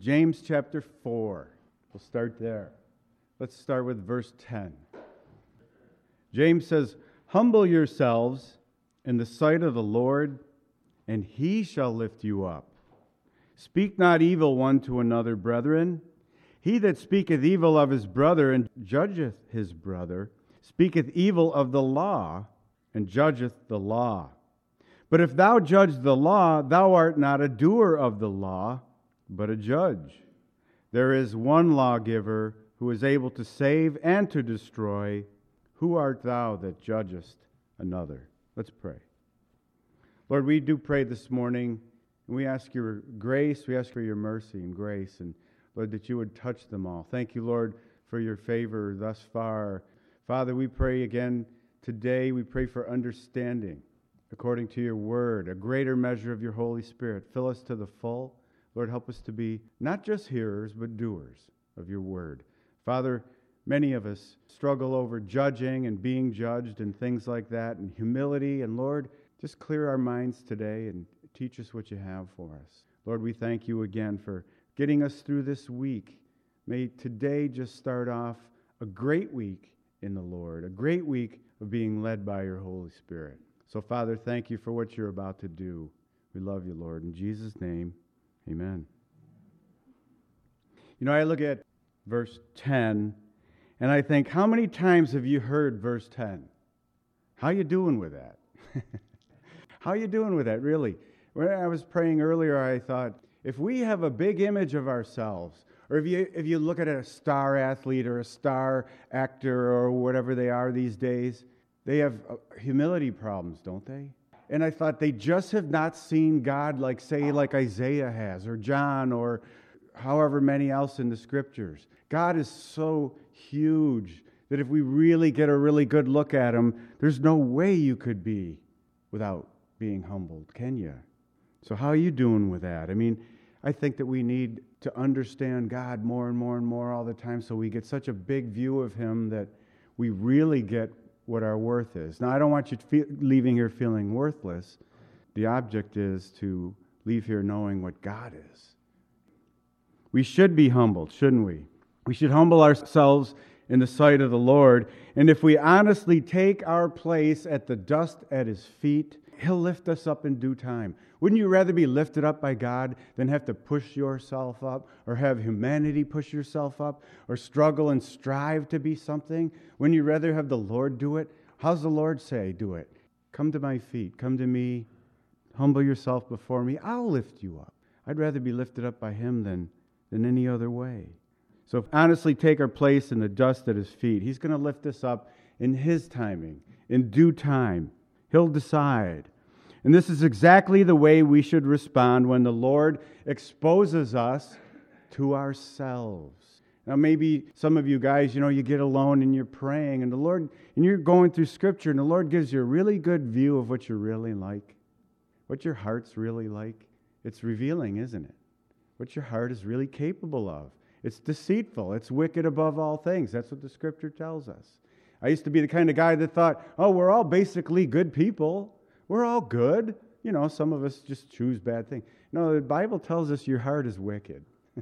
James chapter 4. We'll start there. Let's start with verse 10. James says, "Humble yourselves in the sight of the Lord, and he shall lift you up. Speak not evil one to another, brethren. He that speaketh evil of his brother and judgeth his brother, speaketh evil of the law, and judgeth the law. But if thou judge the law, thou art not a doer of the law, but a judge. There is one lawgiver who is able to save and to destroy. Who art thou that judgest another?" Let's pray. Lord, we do pray this morning, and we ask your grace, we ask for your mercy and grace, and Lord, that you would touch them all. Thank you, Lord, for your favor thus far. Father, we pray again today, we pray for understanding according to your word, a greater measure of your Holy Spirit. Fill us to the full. Lord, help us to be not just hearers, but doers of your word. Father, many of us struggle over judging and being judged and things like that, and humility. And Lord, just clear our minds today and teach us what you have for us. Lord, we thank you again for getting us through this week. May today just start off a great week in the Lord, a great week of being led by your Holy Spirit. So, Father, thank you for what you're about to do. We love you, Lord. In Jesus' name, amen. You know, I look at verse 10, and I think, how many times have you heard verse 10? How you doing with that? How you doing with that, really? When I was praying earlier, I thought, if we have a big image of ourselves, or if you look at a star athlete or a star actor or whatever they are these days, they have humility problems, don't they? And I thought they just have not seen God like Isaiah has, or John, or however many else in the Scriptures. God is so huge that if we really get a really good look at him, there's no way you could be without being humbled, can you? So how are you doing with that? I mean, I think that we need to understand God more and more and more all the time, so we get such a big view of him that we really get what our worth is. Now, I don't want you leaving here feeling worthless. The object is to leave here knowing what God is. We should be humbled, shouldn't we? We should humble ourselves in the sight of the Lord, and if we honestly take our place at the dust at his feet, he'll lift us up in due time. Wouldn't you rather be lifted up by God than have to push yourself up, or have humanity push yourself up, or struggle and strive to be something? Wouldn't you rather have the Lord do it? How's the Lord say, do it? Come to my feet, come to me, humble yourself before me, I'll lift you up. I'd rather be lifted up by him than any other way. So honestly, take our place in the dust at his feet. He's going to lift us up in his timing, in due time. He'll decide. And this is exactly the way we should respond when the Lord exposes us to ourselves. Now, maybe some of you guys, you get alone and you're praying, and you're going through Scripture, and the Lord gives you a really good view of what you're really like, what your heart's really like. It's revealing, isn't it? What your heart is really capable of. It's deceitful. It's wicked above all things. That's what the Scripture tells us. I used to be the kind of guy that thought, we're all basically good people. We're all good. Some of us just choose bad things. No, the Bible tells us your heart is wicked.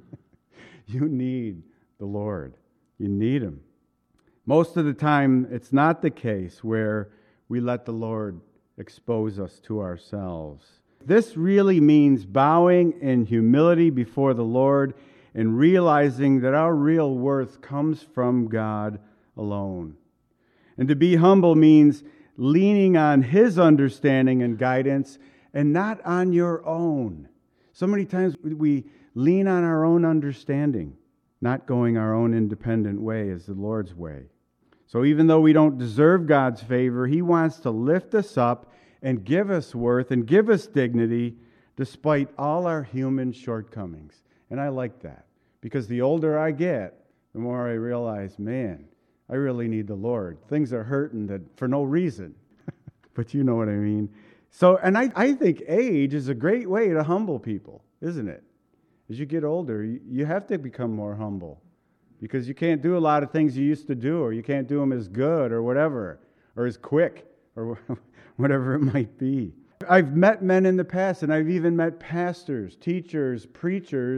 You need the Lord. You need him. Most of the time, it's not the case where we let the Lord expose us to ourselves. This really means bowing in humility before the Lord and realizing that our real worth comes from God alone. And to be humble means leaning on his understanding and guidance and not on your own. So many times we lean on our own understanding, not going our own independent way as the Lord's way. So even though we don't deserve God's favor, he wants to lift us up and give us worth and give us dignity despite all our human shortcomings. And I like that, because the older I get, the more I realize, man, I really need the Lord. Things are hurting for no reason. But you know what I mean. So, and I think age is a great way to humble people, isn't it? As you get older, you have to become more humble, because you can't do a lot of things you used to do, or you can't do them as good or whatever, or as quick, or whatever it might be. I've met men in the past, and I've even met pastors, teachers, preachers,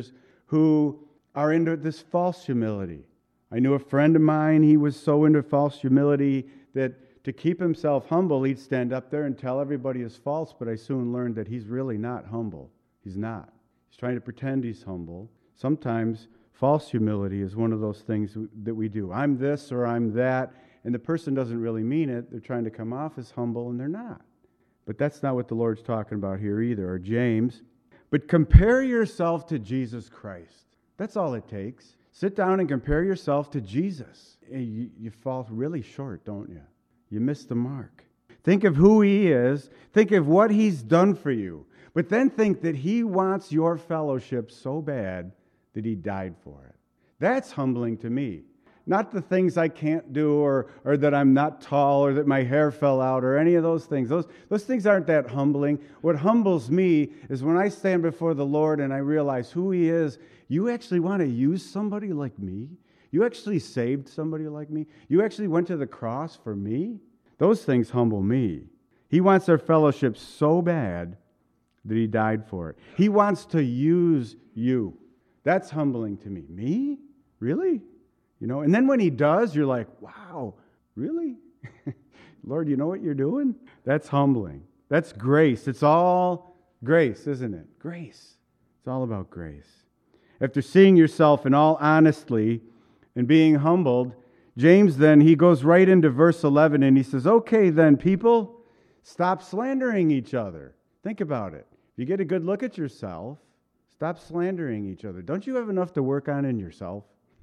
who are into this false humility. I knew a friend of mine, he was so into false humility that to keep himself humble, he'd stand up there and tell everybody is false, but I soon learned that he's really not humble. He's not. He's trying to pretend he's humble. Sometimes false humility is one of those things that we do. I'm this or I'm that, and the person doesn't really mean it. They're trying to come off as humble, and they're not. But that's not what the Lord's talking about here either, or James. But compare yourself to Jesus Christ. That's all it takes. Sit down and compare yourself to Jesus. You fall really short, don't you? You miss the mark. Think of who He is. Think of what He's done for you. But then think that He wants your fellowship so bad that He died for it. That's humbling to me. Not the things I can't do or that I'm not tall or that my hair fell out or any of those things. Those things aren't that humbling. What humbles me is when I stand before the Lord and I realize who He is. You actually want to use somebody like me? You actually saved somebody like me? You actually went to the cross for me? Those things humble me. He wants our fellowship so bad that He died for it. He wants to use you. That's humbling to me. Me? Really? You know, and then when He does, you're like, wow, really? Lord, you know what you're doing? That's humbling. That's grace. It's all grace, isn't it? Grace. It's all about grace. After seeing yourself in all honesty and being humbled, James then, he goes right into verse 11 and he says, okay then, people, stop slandering each other. Think about it. If you get a good look at yourself, stop slandering each other. Don't you have enough to work on in yourself?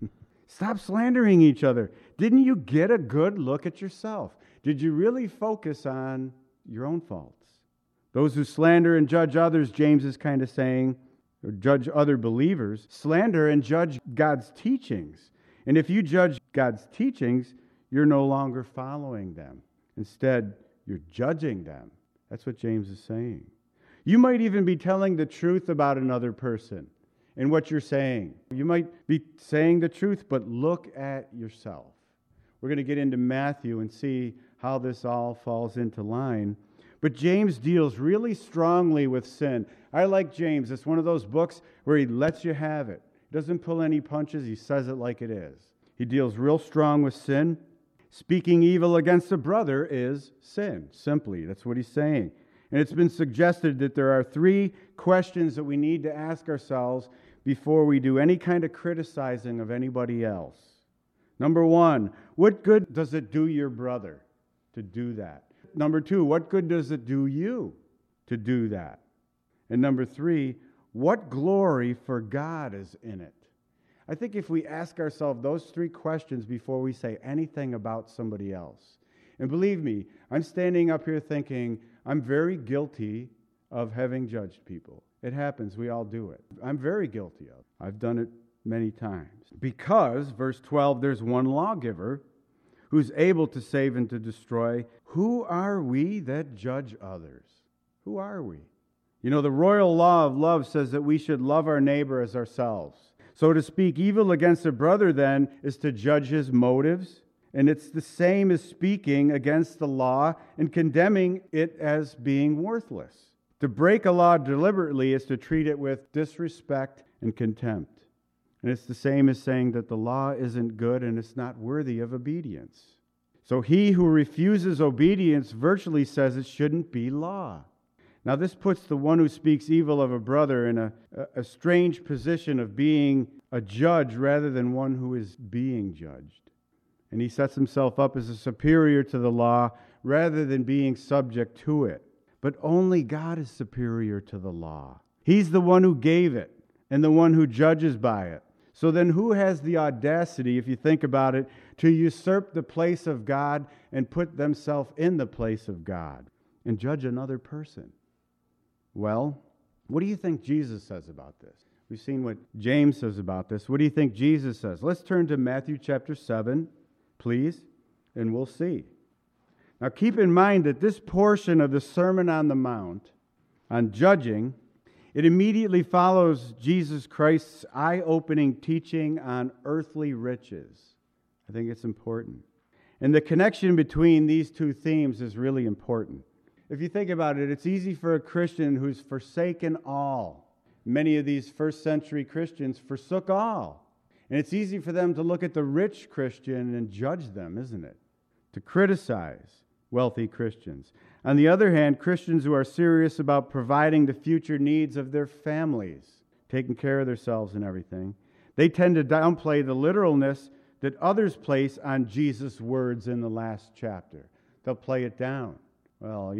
Stop slandering each other. Didn't you get a good look at yourself? Did you really focus on your own faults? Those who slander and judge others, James is kind of saying, or judge other believers, slander and judge God's teachings. And if you judge God's teachings, you're no longer following them. Instead, you're judging them. That's what James is saying. You might even be telling the truth about another person in what you're saying. You might be saying the truth, but look at yourself. We're going to get into Matthew and see how this all falls into line. But James deals really strongly with sin. I like James. It's one of those books where he lets you have it. He doesn't pull any punches. He says it like it is. He deals real strong with sin. Speaking evil against a brother is sin, simply. That's what he's saying. And it's been suggested that there are 3 questions that we need to ask ourselves before we do any kind of criticizing of anybody else. Number 1, what good does it do your brother to do that? Number 2, what good does it do you to do that? And number 3, what glory for God is in it? I think if we ask ourselves those 3 questions before we say anything about somebody else, and believe me, I'm standing up here thinking, I'm very guilty of having judged people. It happens. We all do it. I'm very guilty of it. I've done it many times. Because, verse 12, there's one lawgiver who's able to save and to destroy. Who are we that judge others? Who are we? You know, the royal law of love says that we should love our neighbor as ourselves. So to speak evil against a brother, then, is to judge his motives. And it's the same as speaking against the law and condemning it as being worthless. To break a law deliberately is to treat it with disrespect and contempt. And it's the same as saying that the law isn't good and it's not worthy of obedience. So he who refuses obedience virtually says it shouldn't be law. Now this puts the one who speaks evil of a brother in a strange position of being a judge rather than one who is being judged. And he sets himself up as a superior to the law rather than being subject to it. But only God is superior to the law. He's the one who gave it and the one who judges by it. So then who has the audacity, if you think about it, to usurp the place of God and put themselves in the place of God and judge another person? Well, what do you think Jesus says about this? We've seen what James says about this. What do you think Jesus says? Let's turn to Matthew chapter 7, please, and we'll see. Now keep in mind that this portion of the Sermon on the Mount on judging, it immediately follows Jesus Christ's eye-opening teaching on earthly riches. I think it's important. And the connection between these 2 themes is really important. If you think about it, it's easy for a Christian who's forsaken all, many of these first century Christians forsook all. And it's easy for them to look at the rich Christian and judge them, isn't it? To criticize wealthy Christians. On the other hand, Christians who are serious about providing the future needs of their families, taking care of themselves and everything, they tend to downplay the literalness that others place on Jesus' words in the last chapter. They'll play it down. Well,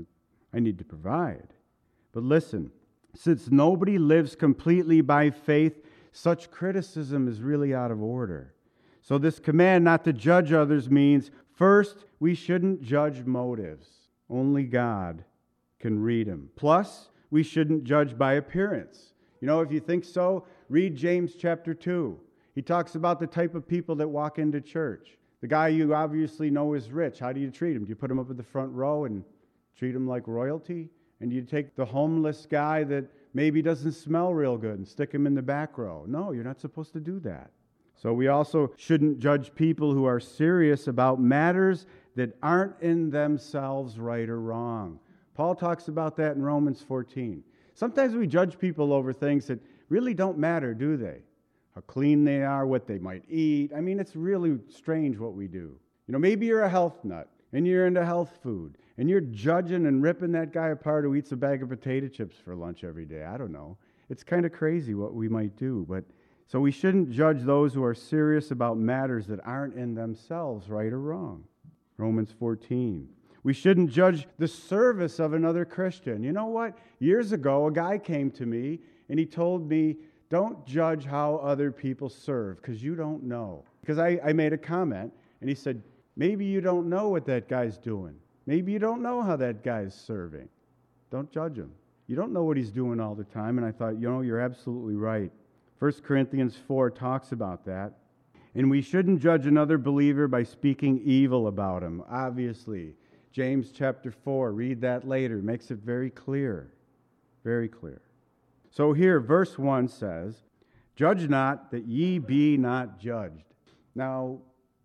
I need to provide. But listen, since nobody lives completely by faith, such criticism is really out of order. So this command not to judge others means, first, we shouldn't judge motives. Only God can read them. Plus, we shouldn't judge by appearance. If you think so, read James chapter 2. He talks about the type of people that walk into church. The guy you obviously know is rich. How do you treat him? Do you put him up at the front row and treat him like royalty? And do you take the homeless guy that maybe doesn't smell real good and stick him in the back row? No, you're not supposed to do that. So we also shouldn't judge people who are serious about matters that aren't in themselves right or wrong. Paul talks about that in Romans 14. Sometimes we judge people over things that really don't matter, do they? How clean they are, what they might eat. It's really strange what we do. Maybe you're a health nut and you're into health food and you're judging and ripping that guy apart who eats a bag of potato chips for lunch every day. I don't know. It's kind of crazy what we might do. So we shouldn't judge those who are serious about matters that aren't in themselves right or wrong. Romans 14. We shouldn't judge the service of another Christian. You know what? Years ago, a guy came to me and he told me, don't judge how other people serve because you don't know. Because I made a comment and he said, maybe you don't know what that guy's doing. Maybe you don't know how that guy's serving. Don't judge him. You don't know what he's doing all the time. And I thought, you're absolutely right. 1 Corinthians 4 talks about that. And we shouldn't judge another believer by speaking evil about him, obviously. James chapter 4, read that later, makes it very clear. Very clear. So here, verse 1 says, judge not that ye be not judged. Now,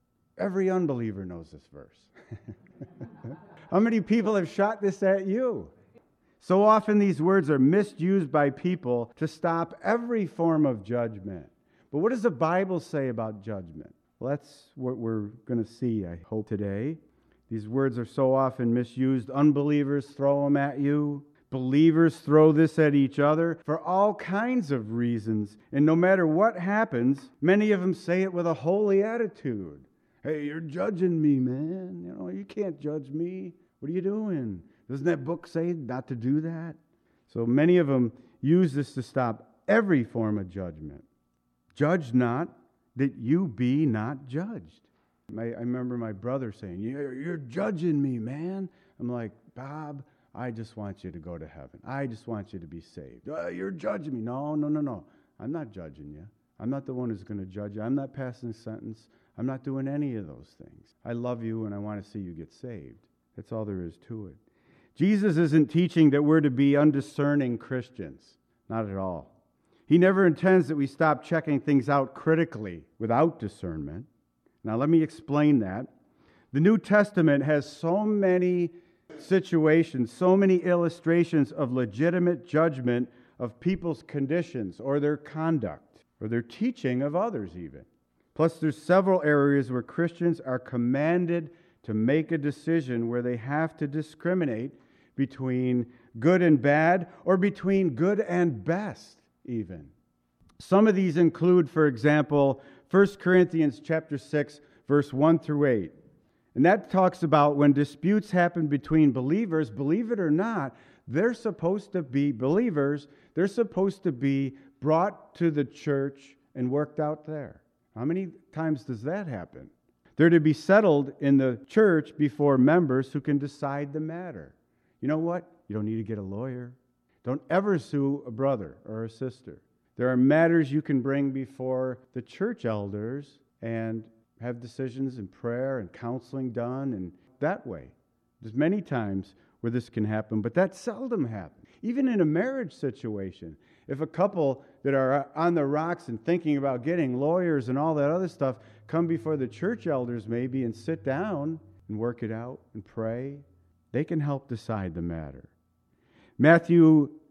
every unbeliever knows this verse. How many people have shot this at you? So often these words are misused by people to stop every form of judgment. But what does the Bible say about judgment? Well, that's what we're going to see, I hope, today. These words are so often misused. Unbelievers throw them at you. Believers throw this at each other for all kinds of reasons. And no matter what happens, many of them say it with a holy attitude. Hey, you're judging me, man. You can't judge me. What are you doing? Doesn't that book say not to do that? So many of them use this to stop every form of judgment. Judge not that you be not judged. I remember my brother saying, you're judging me, man. I'm like, Bob, I just want you to go to heaven. I just want you to be saved. You're judging me. No. I'm not judging you. I'm not the one who's going to judge you. I'm not passing a sentence. I'm not doing any of those things. I love you and I want to see you get saved. That's all there is to it. Jesus isn't teaching that we're to be undiscerning Christians. Not at all. He never intends that we stop checking things out critically without discernment. Now let me explain that. The New Testament has so many situations, so many illustrations of legitimate judgment of people's conditions or their conduct or their teaching of others even. Plus there's several areas where Christians are commanded to make a decision where they have to discriminate between good and bad or between good and best even. Some of these include, for example, 1 Corinthians chapter 6, verse 1 through 8. And that talks about when disputes happen between believers, believe it or not, they're supposed to be believers. They're supposed to be brought to the church and worked out there. How many times does that happen? They're to be settled in the church before members who can decide the matter. You know what? You don't need to get a lawyer. Don't ever sue a brother or a sister. There are matters you can bring before the church elders and have decisions and prayer and counseling done, and that way. There's many times where this can happen, but that seldom happens. Even in a marriage situation, if a couple that are on the rocks and thinking about getting lawyers and all that other stuff come before the church elders maybe and sit down and work it out and pray, they can help decide the matter. Matthew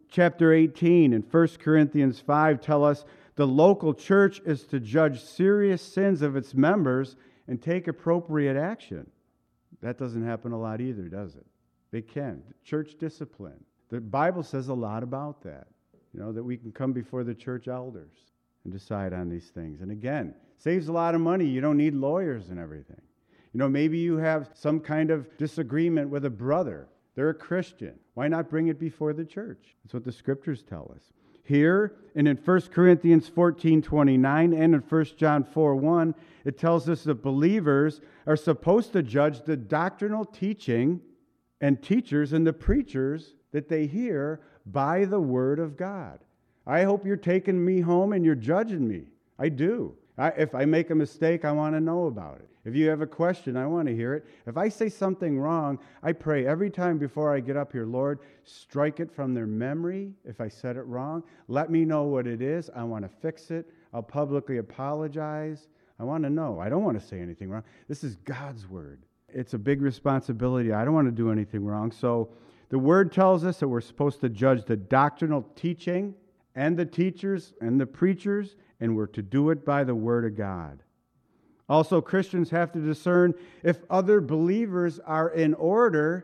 chapter 18 and 1 Corinthians 5 tell us the local church is to judge serious sins of its members and take appropriate action. That doesn't happen a lot either, does it? They can. Church discipline. The Bible says a lot about that. That we can come before the church elders and decide on these things. And again, saves a lot of money. You don't need lawyers and everything. Maybe you have some kind of disagreement with a brother. They're a Christian. Why not bring it before the church? That's what the scriptures tell us. Here, and in 1 Corinthians 14:29 and in 1 John 4:1, it tells us that believers are supposed to judge the doctrinal teaching and teachers and the preachers that they hear by the Word of God. I hope you're taking me home and you're judging me. I do. If I make a mistake, I want to know about it. If you have a question, I want to hear it. If I say something wrong, I pray every time before I get up here, Lord, strike it from their memory if I said it wrong. Let me know what it is. I want to fix it. I'll publicly apologize. I want to know. I don't want to say anything wrong. This is God's Word. It's a big responsibility. I don't want to do anything wrong. So the Word tells us that we're supposed to judge the doctrinal teaching and the teachers and the preachers, and we're to do it by the Word of God. Also, Christians have to discern if other believers are in order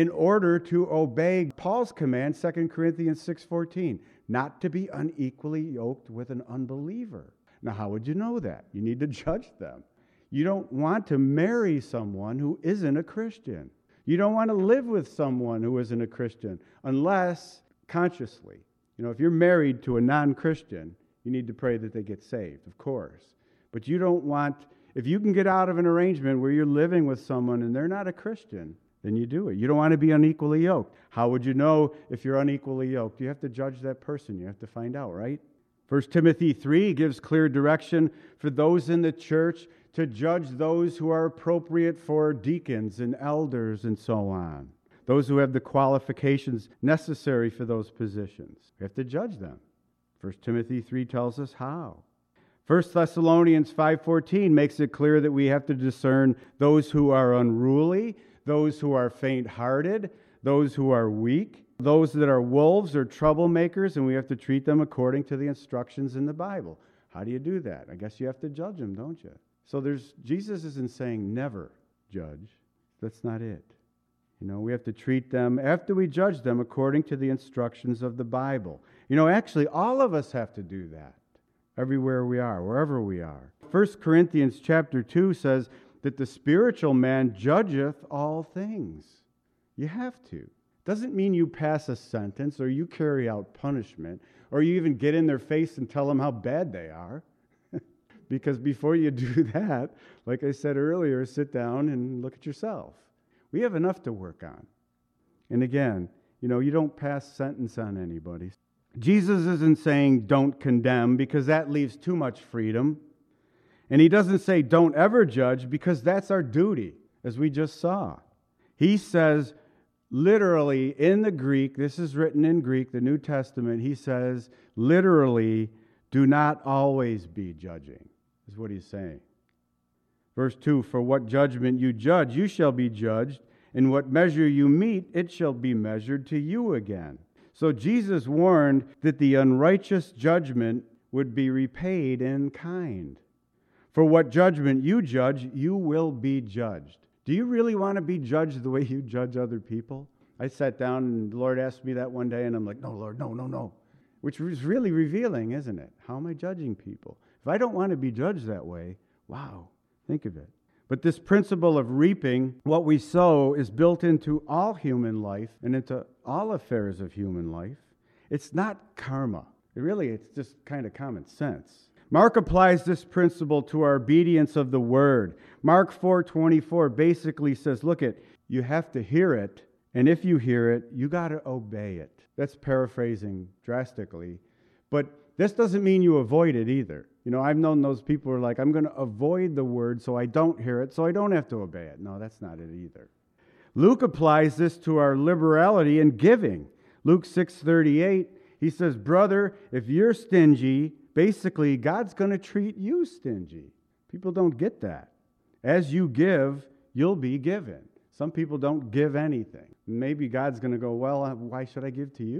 to obey Paul's command, 2 Corinthians 6:14, not to be unequally yoked with an unbeliever. Now, how would you know that? You need to judge them. You don't want to marry someone who isn't a Christian. You don't want to live with someone who isn't a Christian unless consciously. If you're married to a non-Christian, you need to pray that they get saved, of course. But you don't want, if you can get out of an arrangement where you're living with someone and they're not a Christian, then you do it. You don't want to be unequally yoked. How would you know if you're unequally yoked? You have to judge that person. You have to find out, right? 1 Timothy 3 gives clear direction for those in the church to judge those who are appropriate for deacons and elders and so on. Those who have the qualifications necessary for those positions. We have to judge them. 1 Timothy 3 tells us how. 1 Thessalonians 5:14 makes it clear that we have to discern those who are unruly, those who are faint-hearted, those who are weak, those that are wolves or troublemakers, and we have to treat them according to the instructions in the Bible. How do you do that? I guess you have to judge them, don't you? So Jesus isn't saying never judge. That's not it. We have to treat them, after we judge them, according to the instructions of the Bible. Actually, all of us have to do that. Everywhere we are, wherever we are. 1 Corinthians chapter 2 says that the spiritual man judgeth all things. You have to. Doesn't mean you pass a sentence or you carry out punishment or you even get in their face and tell them how bad they are. Because before you do that, like I said earlier, sit down and look at yourself. We have enough to work on. And again, you don't pass sentence on anybody. Jesus isn't saying don't condemn because that leaves too much freedom. And he doesn't say don't ever judge because that's our duty, as we just saw. He says literally in the Greek, this is written in Greek, the New Testament, he says literally, do not always be judging, is what he's saying. Verse 2, for what judgment you judge, you shall be judged. In what measure you meet, it shall be measured to you again. So Jesus warned that the unrighteous judgment would be repaid in kind. For what judgment you judge, you will be judged. Do you really want to be judged the way you judge other people? I sat down and the Lord asked me that one day and I'm like, no, Lord, no. Which is really revealing, isn't it? How am I judging people? If I don't want to be judged that way, wow, think of it. But this principle of reaping what we sow is built into all human life and into all affairs of human life. It's not karma. It's just kind of common sense. Mark applies this principle to our obedience of the Word. Mark 4:24 basically says, you have to hear it, and if you hear it, you got to obey it. That's paraphrasing drastically. But this doesn't mean you avoid it either. I've known those people who are like, I'm going to avoid the Word so I don't hear it, so I don't have to obey it. No, that's not it either. Luke applies this to our liberality in giving. Luke 6:38, he says, brother, if you're stingy, basically God's going to treat you stingy. People don't get that. As you give, you'll be given. Some people don't give anything. Maybe God's going to go, well, why should I give to you?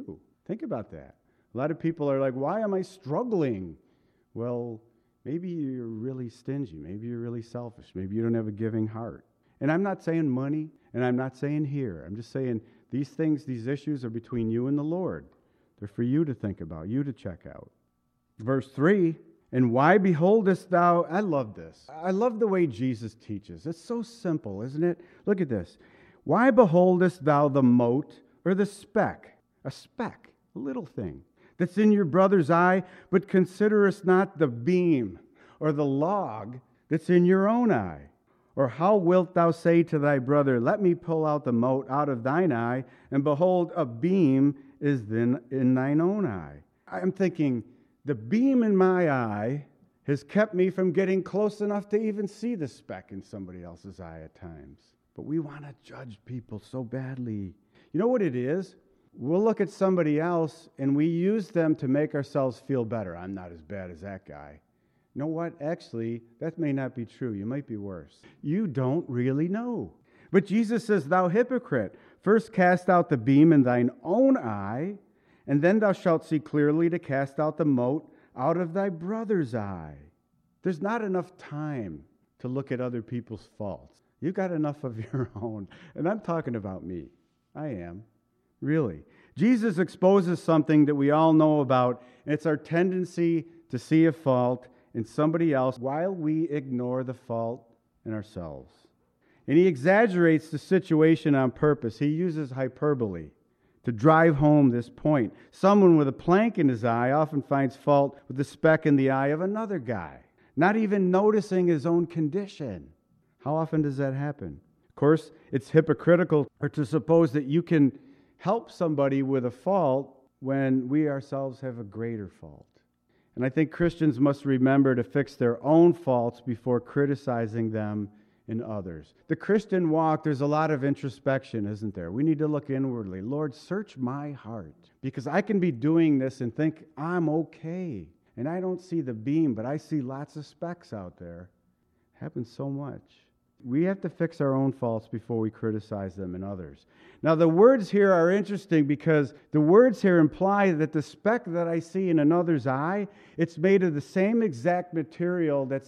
Think about that. A lot of people are like, why am I struggling? Well, maybe you're really stingy. Maybe you're really selfish. Maybe you don't have a giving heart. And I'm not saying money, and I'm not saying here. I'm just saying these things, these issues are between you and the Lord. They're for you to think about, you to check out. Verse 3, and why beholdest thou, I love this. I love the way Jesus teaches. It's so simple, isn't it? Look at this. Why beholdest thou the mote or the speck, a little thing, that's in your brother's eye, but considerest not the beam or the log that's in your own eye? Or how wilt thou say to thy brother, let me pull out the mote out of thine eye, and behold, a beam is then in thine own eye? I'm thinking, the beam in my eye has kept me from getting close enough to even see the speck in somebody else's eye at times. But we want to judge people so badly. You know what it is? We'll look at somebody else and we use them to make ourselves feel better. I'm not as bad as that guy. You know what? Actually, that may not be true. You might be worse. You don't really know. But Jesus says, thou hypocrite, first cast out the beam in thine own eye, and then thou shalt see clearly to cast out the mote out of thy brother's eye. There's not enough time to look at other people's faults. You've got enough of your own. And I'm talking about me. I am. Really. Jesus exposes something that we all know about, and it's our tendency to see a fault in somebody else while we ignore the fault in ourselves. And he exaggerates the situation on purpose. He uses hyperbole to drive home this point. Someone with a plank in his eye often finds fault with the speck in the eye of another guy, not even noticing his own condition. How often does that happen? Of course, it's hypocritical to suppose that you can help somebody with a fault when we ourselves have a greater fault. And I think Christians must remember to fix their own faults before criticizing them in others. The Christian walk, there's a lot of introspection, isn't there? We need to look inwardly. Lord, search my heart, because I can be doing this and think I'm okay. And I don't see the beam, but I see lots of specks out there. It happens so much. We have to fix our own faults before we criticize them in others. Now, the words here are interesting because the words here imply that the speck that I see in another's eye, it's made of the same exact material that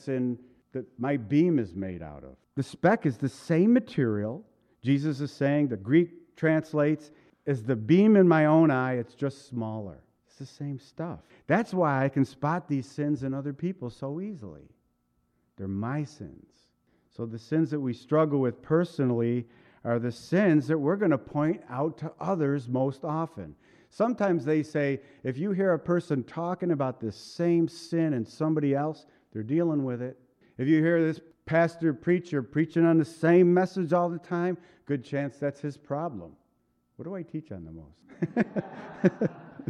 my beam is made out of. The speck is the same material. Jesus is saying, the Greek translates, as the beam in my own eye, it's just smaller. It's the same stuff. That's why I can spot these sins in other people so easily. They're my sins. So the sins that we struggle with personally are the sins that we're going to point out to others most often. Sometimes they say, if you hear a person talking about the same sin in somebody else, they're dealing with it. If you hear this pastor, preacher preaching on the same message all the time, good chance that's his problem. What do I teach on the most?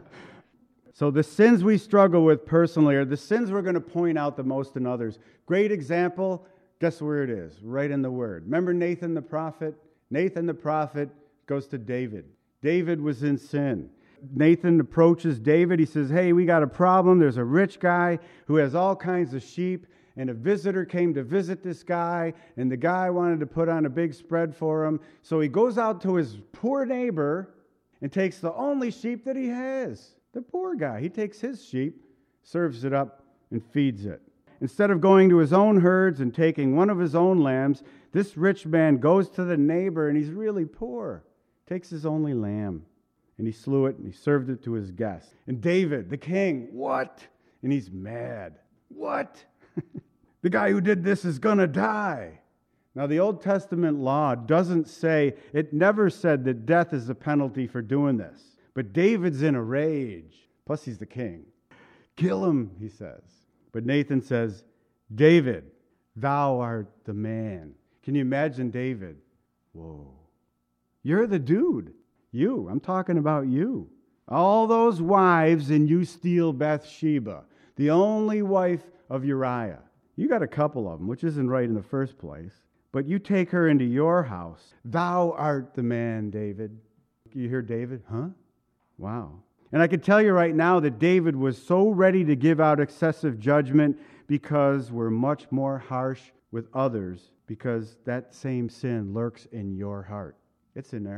So the sins we struggle with personally are the sins we're going to point out the most in others. Great example. Guess where it is? Right in the Word. Remember Nathan the prophet? Nathan the prophet goes to David. David was in sin. Nathan approaches David. He says, hey, we got a problem. There's a rich guy who has all kinds of sheep, and a visitor came to visit this guy, and the guy wanted to put on a big spread for him. So he goes out to his poor neighbor and takes the only sheep that he has. The poor guy. He takes his sheep, serves it up, and feeds it. Instead of going to his own herds and taking one of his own lambs, this rich man goes to the neighbor, and he's really poor, takes his only lamb, and he slew it, and he served it to his guests. And David, the king, what? And he's mad. What? The guy who did this is going to die. Now, the Old Testament law doesn't say, it never said that death is the penalty for doing this. But David's in a rage. Plus, he's the king. Kill him, he says. But Nathan says, David, thou art the man. Can you imagine David? Whoa. You're the dude. You. I'm talking about you. All those wives, and you steal Bathsheba, the only wife of Uriah. You got a couple of them, which isn't right in the first place. But you take her into your house. Thou art the man, David. You hear David? Huh? Wow. And I can tell you right now that David was so ready to give out excessive judgment because we're much more harsh with others because that same sin lurks in your heart. It's in there.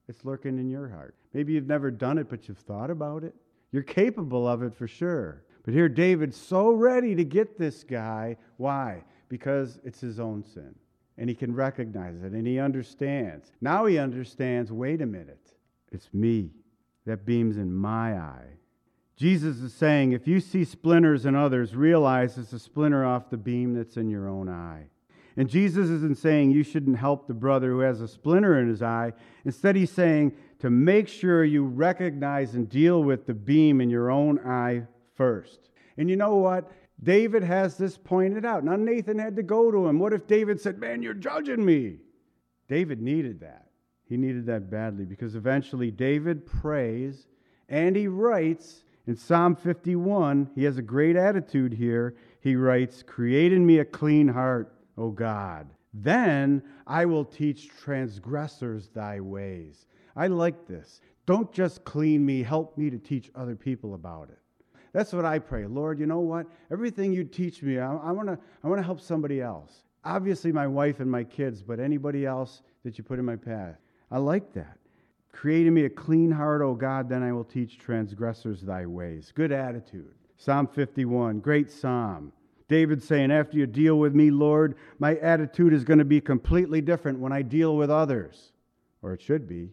It's lurking in your heart. Maybe you've never done it, but you've thought about it. You're capable of it for sure. But here David's so ready to get this guy. Why? Because it's his own sin. And he can recognize it, and he understands. Now he understands, wait a minute, it's me. That beam's in my eye. Jesus is saying, if you see splinters in others, realize it's a splinter off the beam that's in your own eye. And Jesus isn't saying you shouldn't help the brother who has a splinter in his eye. Instead, he's saying to make sure you recognize and deal with the beam in your own eye first. And you know what? David has this pointed out. Now, Nathan had to go to him. What if David said, man, you're judging me? David needed that. He needed that badly because eventually David prays and he writes in Psalm 51, he has a great attitude here. He writes, create in me a clean heart, O God. Then I will teach transgressors thy ways. I like this. Don't just clean me, help me to teach other people about it. That's what I pray. Lord, you know what? Everything you teach me, I want to help somebody else. Obviously my wife and my kids, but anybody else that you put in my path. I like that. Create in me a clean heart, O God, then I will teach transgressors thy ways. Good attitude. Psalm 51, great psalm. David saying, after you deal with me, Lord, my attitude is going to be completely different when I deal with others. Or it should be.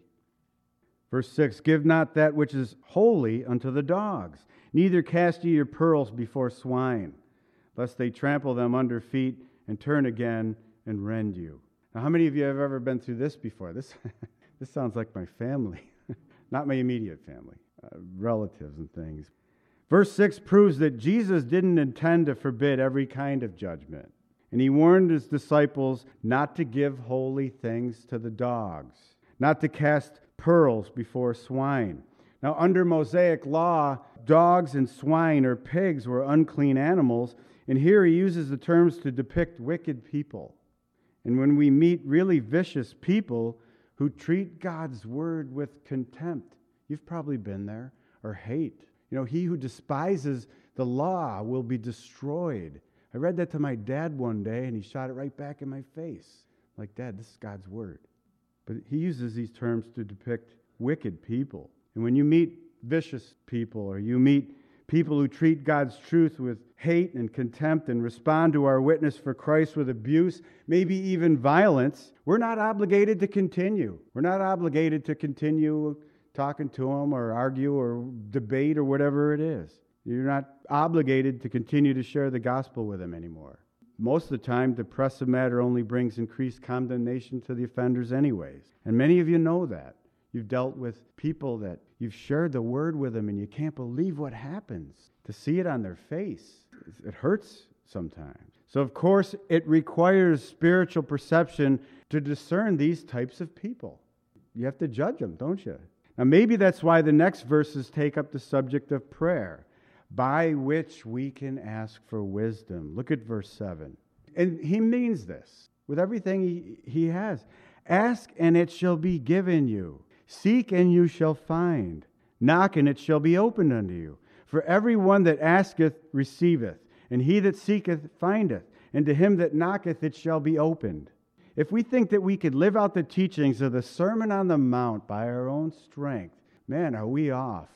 Verse 6, give not that which is holy unto the dogs, neither cast ye your pearls before swine, lest they trample them under feet and turn again and rend you. Now, how many of you have ever been through this before? This sounds like my family, not my immediate family, relatives and things. Verse 6 proves that Jesus didn't intend to forbid every kind of judgment. And he warned his disciples not to give holy things to the dogs, not to cast pearls before swine. Now, under Mosaic law, dogs and swine or pigs were unclean animals, and here he uses the terms to depict wicked people. And when we meet really vicious people who treat God's word with contempt, you've probably been there, or hate. You know, he who despises the law will be destroyed. I read that to my dad one day, and he shot it right back in my face. Like, Dad, this is God's word. But he uses these terms to depict wicked people. And when you meet vicious people, or you meet people who treat God's truth with hate and contempt and respond to our witness for Christ with abuse, maybe even violence, we're not obligated to continue. We're not obligated to continue talking to them or argue or debate or whatever it is. You're not obligated to continue to share the gospel with them anymore. Most of the time, to press a matter only brings increased condemnation to the offenders anyways. And many of you know that. You've dealt with people that you've shared the word with them and you can't believe what happens. To see it on their face, it hurts sometimes. So of course, it requires spiritual perception to discern these types of people. You have to judge them, don't you? Now maybe that's why the next verses take up the subject of prayer, by which we can ask for wisdom. Look at verse 7. And he means this with everything he has. Ask and it shall be given you. Seek and you shall find. Knock and it shall be opened unto you. For every one that asketh receiveth, and he that seeketh findeth, and to him that knocketh it shall be opened. If we think that we could live out the teachings of the Sermon on the Mount by our own strength, man, are we off.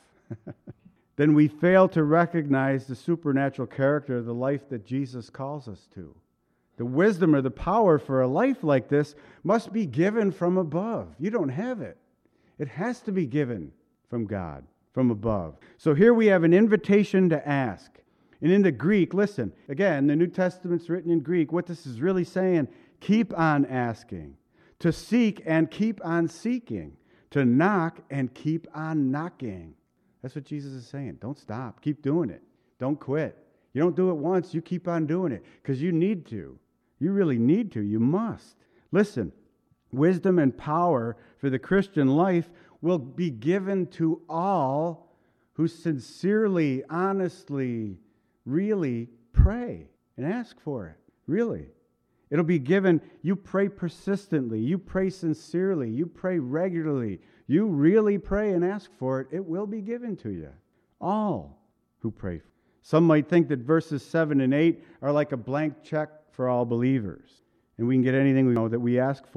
Then we fail to recognize the supernatural character of the life that Jesus calls us to. The wisdom or the power for a life like this must be given from above. You don't have it. It has to be given from God, from above. So here we have an invitation to ask. And in the Greek, listen, again, the New Testament's written in Greek. What this is really saying, keep on asking. To seek and keep on seeking. To knock and keep on knocking. That's what Jesus is saying. Don't stop. Keep doing it. Don't quit. You don't do it once. You keep on doing it because you need to. You really need to. You must. Listen, wisdom and power for the Christian life will be given to all who sincerely, honestly, really pray and ask for it. Really. It'll be given. You pray persistently. You pray sincerely. You pray regularly. You really pray and ask for it. It will be given to you. All who pray. Some might think that verses 7 and 8 are like a blank check for all believers. And we can get anything we know that we ask for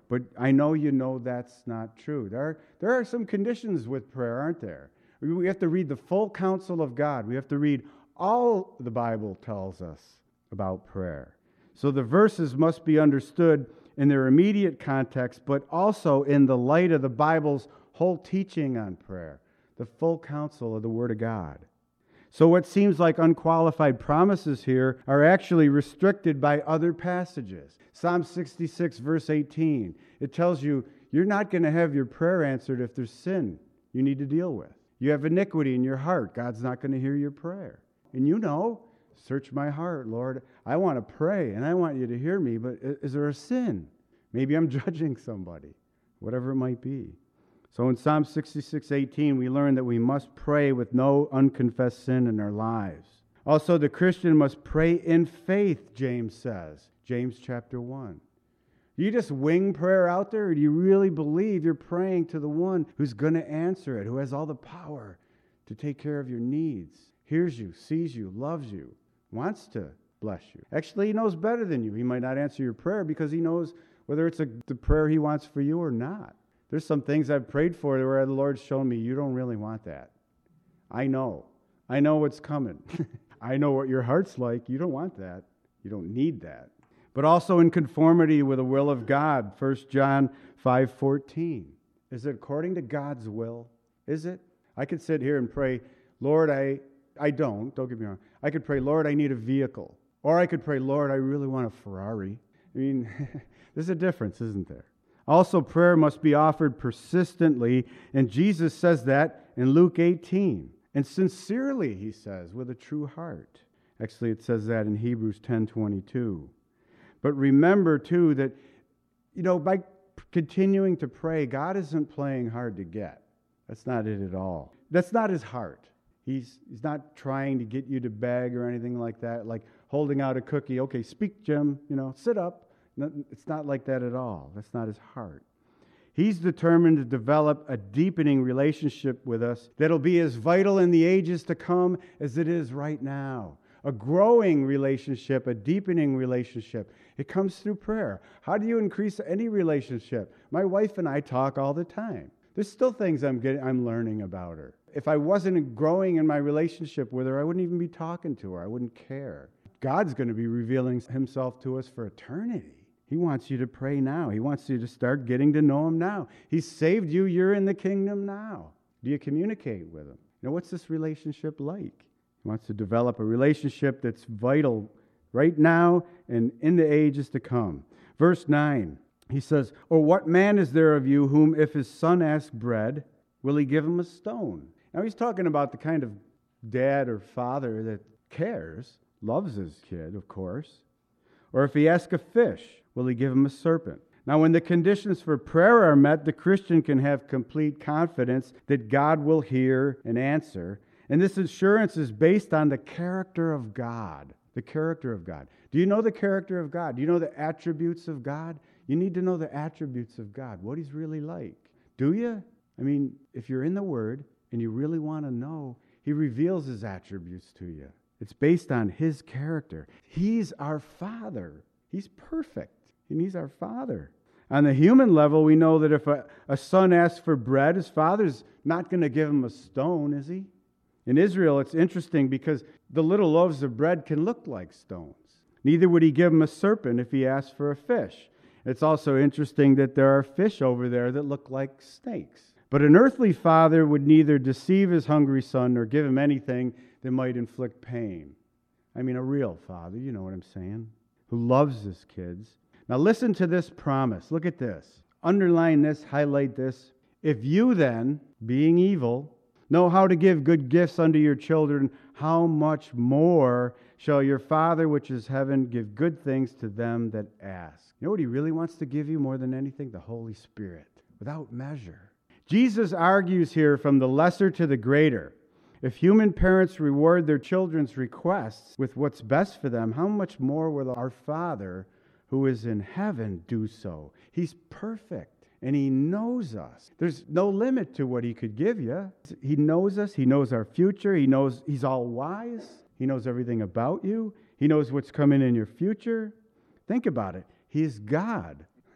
but I know you know that's not true. There are some conditions with prayer, aren't there? We have to read the full counsel of God. We have to read all the Bible tells us about prayer. So the verses must be understood in their immediate context, but also in the light of the Bible's whole teaching on prayer, the full counsel of the Word of God. So what seems like unqualified promises here are actually restricted by other passages. Psalm 66, verse 18, it tells you you're not going to have your prayer answered if there's sin you need to deal with. You have iniquity in your heart. God's not going to hear your prayer. And you know, search my heart, Lord. I want to pray, and I want you to hear me, but is there a sin? Maybe I'm judging somebody, whatever it might be. So in Psalm 66:18, we learn that we must pray with no unconfessed sin in our lives. Also, the Christian must pray in faith, James says. James chapter 1. Do you just wing prayer out there, or do you really believe you're praying to the one who's going to answer it, who has all the power to take care of your needs, hears you, sees you, loves you, wants to bless you? Actually, he knows better than you. He might not answer your prayer because he knows whether it's the prayer he wants for you or not. There's some things I've prayed for where the Lord's shown me you don't really want that. I know what's coming. I know what your heart's like. You don't want that. You don't need that. But also in conformity with the will of God, 1 John 5:14. Is it according to God's will? Is it? I could sit here and pray, Lord, I don't get me wrong. I could pray, Lord, I need a vehicle. Or I could pray, Lord, I really want a Ferrari. I mean, there's a difference, isn't there? Also, prayer must be offered persistently, and Jesus says that in Luke 18. And sincerely, he says, with a true heart. Actually, it says that in Hebrews 10:22. But remember, too, that, by continuing to pray, God isn't playing hard to get. That's not it at all. That's not his heart. He's not trying to get you to beg or anything like that, like holding out a cookie. Okay, speak, Jim, sit up. No, it's not like that at all. That's not his heart. He's determined to develop a deepening relationship with us that'll be as vital in the ages to come as it is right now. A growing relationship, a deepening relationship. It comes through prayer. How do you increase any relationship? My wife and I talk all the time. There's still things I'm learning about her. If I wasn't growing in my relationship with her, I wouldn't even be talking to her. I wouldn't care. God's going to be revealing himself to us for eternity. He wants you to pray now. He wants you to start getting to know him now. He's saved you. You're in the kingdom now. Do you communicate with him? What's this relationship like? He wants to develop a relationship that's vital right now and in the ages to come. Verse 9, he says, "Or what man is there of you whom if his son asks bread, will he give him a stone?" Now he's talking about the kind of dad or father that cares, loves his kid, of course. Or if he asks a fish, will he give him a serpent? Now, when the conditions for prayer are met, the Christian can have complete confidence that God will hear and answer. And this assurance is based on the character of God. The character of God. Do you know the character of God? Do you know the attributes of God? You need to know the attributes of God, what he's really like. Do you? I mean, if you're in the Word and you really want to know, he reveals his attributes to you. It's based on his character. He's our Father. He's perfect, and he's our Father. On the human level, we know that if a son asks for bread, his father's not going to give him a stone, is he? In Israel, it's interesting because the little loaves of bread can look like stones. Neither would he give him a serpent if he asked for a fish. It's also interesting that there are fish over there that look like snakes. But an earthly father would neither deceive his hungry son nor give him anything that might inflict pain. I mean, a real father, you know what I'm saying, who loves his kids. Now listen to this promise. Look at this. Underline this, highlight this. If you then, being evil, know how to give good gifts unto your children, how much more shall your Father which is heaven give good things to them that ask? You know what he really wants to give you more than anything? The Holy Spirit, without measure. Jesus argues here from the lesser to the greater. If human parents reward their children's requests with what's best for them, how much more will our Father who is in heaven do so? He's perfect, and he knows us. There's no limit to what he could give you. He knows us. He knows our future. He knows he's all wise. He knows everything about you. He knows what's coming in your future. Think about it. He's God.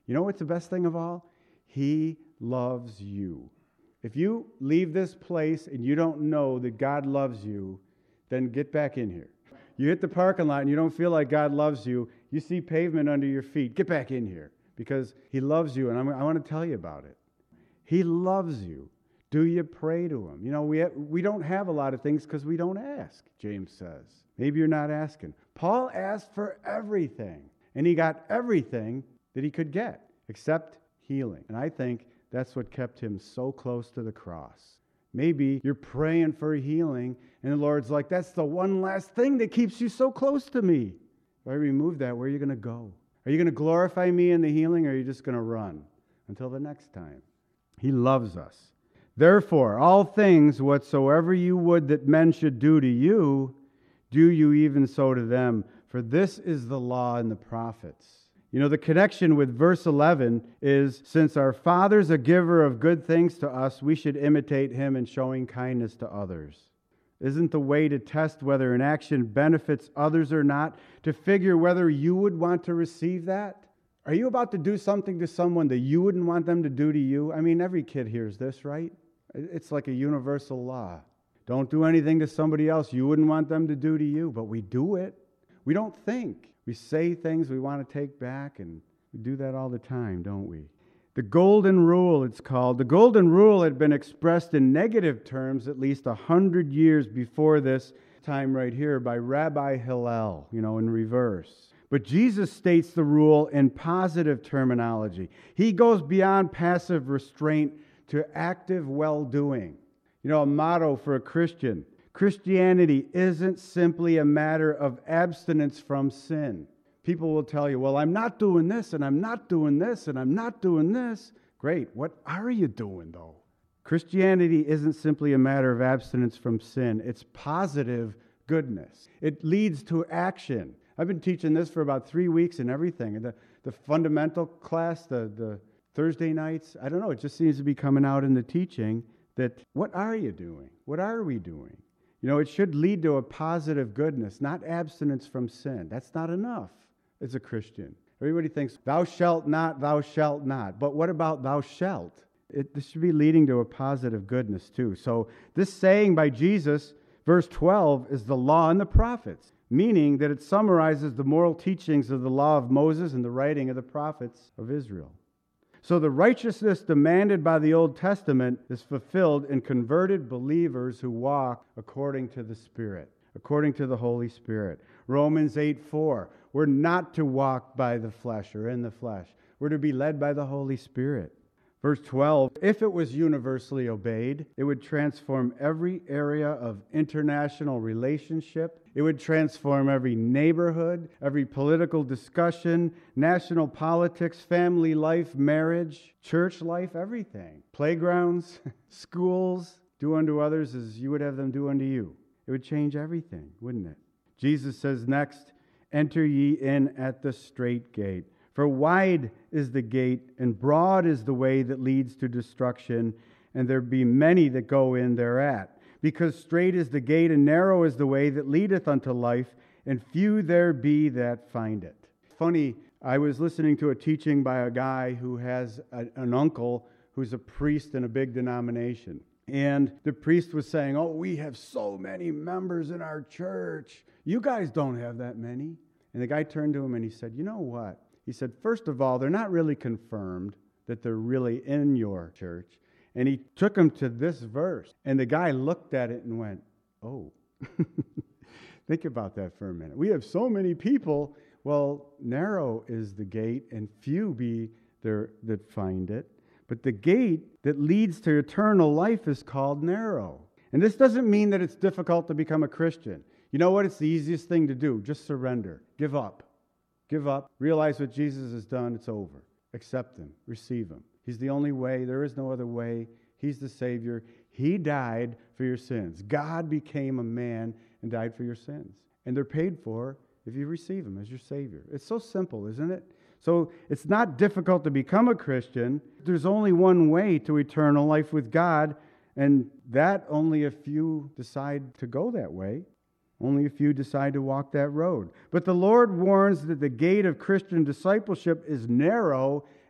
You know what's the best thing of all? He loves you. If you leave this place and you don't know that God loves you, then get back in here. You hit the parking lot and you don't feel like God loves you. You see pavement under your feet. Get back in here because He loves you, and I want to tell you about it. He loves you. Do you pray to Him? You know, we don't have a lot of things because we don't ask, James says. Maybe you're not asking. Paul asked for everything, and he got everything that he could get except healing. And I think that's what kept him so close to the cross. Maybe you're praying for healing, and the Lord's like, that's the one last thing that keeps you so close to me. If I remove that, where are you going to go? Are you going to glorify me in the healing, or are you just going to run until the next time? He loves us. Therefore, all things whatsoever you would that men should do to you, do you even so to them. For this is the law and the prophets. You know, the connection with verse 11 is, since our Father's a giver of good things to us, we should imitate Him in showing kindness to others. Isn't the way to test whether an action benefits others or not to figure whether you would want to receive that? Are you about to do something to someone that you wouldn't want them to do to you? I mean, every kid hears this, right? It's like a universal law. Don't do anything to somebody else you wouldn't want them to do to you, but we do it. We don't think. We say things we want to take back, and we do that all the time, don't we? The Golden Rule, it's called. The Golden Rule had been expressed in negative terms at least 100 years before this time right here by Rabbi Hillel, in reverse. But Jesus states the rule in positive terminology. He goes beyond passive restraint to active well-doing. A motto for a Christian. Christianity isn't simply a matter of abstinence from sin. People will tell you, well, I'm not doing this, and I'm not doing this, and I'm not doing this. Great. What are you doing, though? Christianity isn't simply a matter of abstinence from sin. It's positive goodness. It leads to action. I've been teaching this for about 3 weeks and everything. The fundamental class, the Thursday nights, I don't know, it just seems to be coming out in the teaching that what are you doing? What are we doing? It should lead to a positive goodness, not abstinence from sin. That's not enough as a Christian. Everybody thinks, thou shalt not, thou shalt not. But what about thou shalt? This should be leading to a positive goodness too. So this saying by Jesus, verse 12, is the law and the prophets, meaning that it summarizes the moral teachings of the law of Moses and the writing of the prophets of Israel. So the righteousness demanded by the Old Testament is fulfilled in converted believers who walk according to the Spirit, according to the Holy Spirit. Romans 8:4, we're not to walk by the flesh or in the flesh. We're to be led by the Holy Spirit. Verse 12, if it was universally obeyed, it would transform every area of international relationship. It would transform every neighborhood, every political discussion, national politics, family life, marriage, church life, everything. Playgrounds, schools, do unto others as you would have them do unto you. It would change everything, wouldn't it? Jesus says next, enter ye in at the strait gate. For wide is the gate, and broad is the way that leads to destruction, and there be many that go in thereat. Because strait is the gate, and narrow is the way that leadeth unto life, and few there be that find it. Funny, I was listening to a teaching by a guy who has an uncle who's a priest in a big denomination. And the priest was saying, oh, we have so many members in our church. You guys don't have that many. And the guy turned to him and he said, you know what? He said, first of all, they're not really confirmed that they're really in your church. And he took him to this verse. And the guy looked at it and went, oh. Think about that for a minute. We have so many people. Well, narrow is the gate, and few be there that find it. But the gate that leads to eternal life is called narrow. And this doesn't mean that it's difficult to become a Christian. You know what? It's the easiest thing to do. Just surrender. Give up. Give up. Realize what Jesus has done. It's over. Accept Him. Receive Him. He's the only way. There is no other way. He's the Savior. He died for your sins. God became a man and died for your sins. And they're paid for if you receive Him as your Savior. It's so simple, isn't it? So it's not difficult to become a Christian. There's only one way to eternal life with God, and that only a few decide to go that way. Only a few decide to walk that road. But the Lord warns that the gate of Christian discipleship is narrow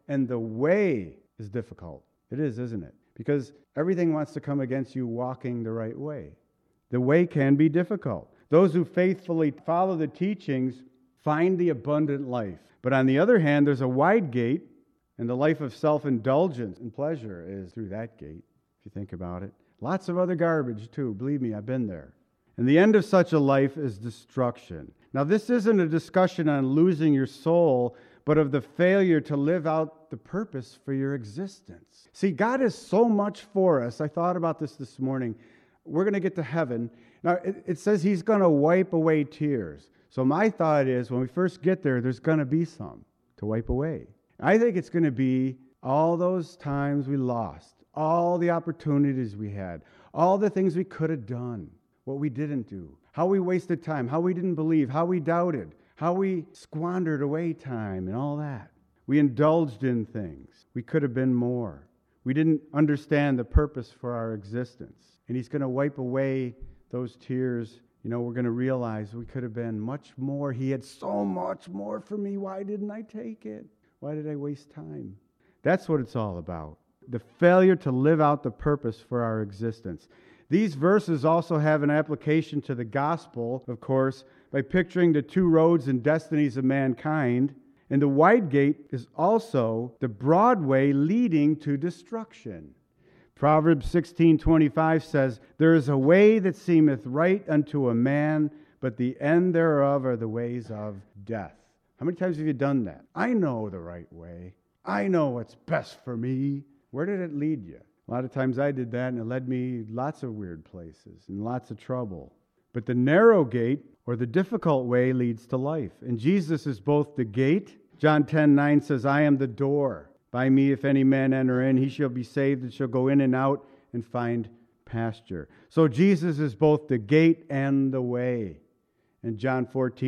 and the way is difficult. It is, isn't it? Because everything wants to come against you walking the right way. The way can be difficult. Those who faithfully follow the teachings find the abundant life. But on the other hand, there's a wide gate, and the life of self-indulgence and pleasure is through that gate, if you think about it. Lots of other garbage, too. Believe me, I've been there. And the end of such a life is destruction. Now, this isn't a discussion on losing your soul, but of the failure to live out the purpose for your existence. See, God is so much for us. I thought about this morning. We're going to get to heaven. Now, it says He's going to wipe away tears. So my thought is, when we first get there, there's going to be some to wipe away. I think it's going to be all those times we lost, all the opportunities we had, all the things we could have done, what we didn't do, how we wasted time, how we didn't believe, how we doubted, how we squandered away time and all that. We indulged in things. We could have been more. We didn't understand the purpose for our existence. And He's going to wipe away those tears. You know, we're going to realize we could have been much more. He had so much more for me. Why didn't I take it? Why did I waste time? That's what it's all about. The failure to live out the purpose for our existence. These verses also have an application to the gospel, of course, by picturing the two roads and destinies of mankind. And the wide gate is also the broad way leading to destruction. Proverbs 16:25 says, "There is a way that seemeth right unto a man, but the end thereof are the ways of death." How many times have you done that? I know the right way. I know what's best for me. Where did it lead you? A lot of times I did that, and it led me lots of weird places and lots of trouble. But the narrow gate, or the difficult way, leads to life. And Jesus is both the gate. John 10:9 says, "I am the door. By me, if any man enter in, he shall be saved and shall go in and out and find pasture." So Jesus is both the gate and the way. In John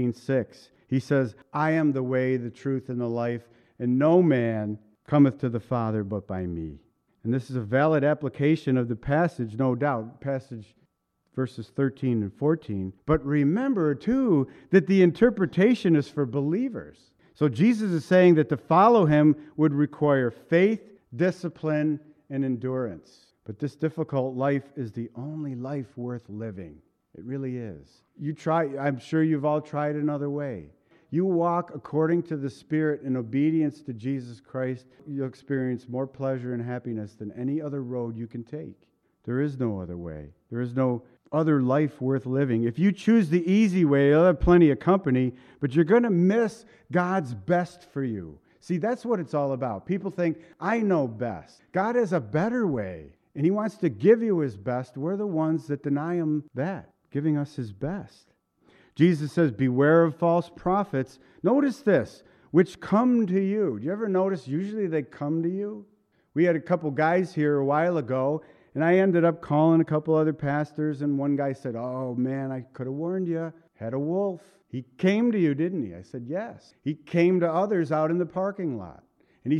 14:6, He says, "I am the way, the truth, and the life, and no man cometh to the Father but by me." And this is a valid application of the passage, no doubt, passage verses 13 and 14. But remember, too, that the interpretation is for believers. So Jesus is saying that to follow Him would require faith, discipline, and endurance. But this difficult life is the only life worth living. It really is. I'm sure you've all tried another way. You walk according to the Spirit in obedience to Jesus Christ, you'll experience more pleasure and happiness than any other road you can take. There is no other way. There is no other life worth living. If you choose the easy way, you'll have plenty of company, but you're going to miss God's best for you. See, that's what it's all about. People think, I know best. God has a better way, and He wants to give you His best. We're the ones that deny Him that, giving us His best. Jesus says, "Beware of false prophets." Notice this, "which come to you." Do you ever notice usually they come to you? We had a couple guys here a while ago, and I ended up calling a couple other pastors, and one guy said, "Oh man, I could have warned you. Had a wolf." He came to you, didn't he? I said, "Yes." He came to others out in the parking lot. And